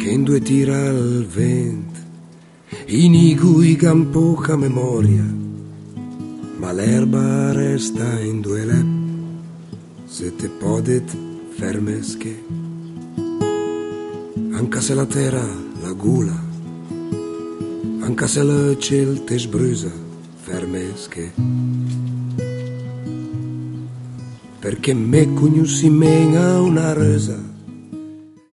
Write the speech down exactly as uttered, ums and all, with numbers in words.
che in due tira al vento, in i cui han poca memoria, ma l'erba resta in due lep, se te podet fermes che, anche se la terra la gula, anche se il ciel te sbrusa, fermes che, perché me cugno si mena una rosa,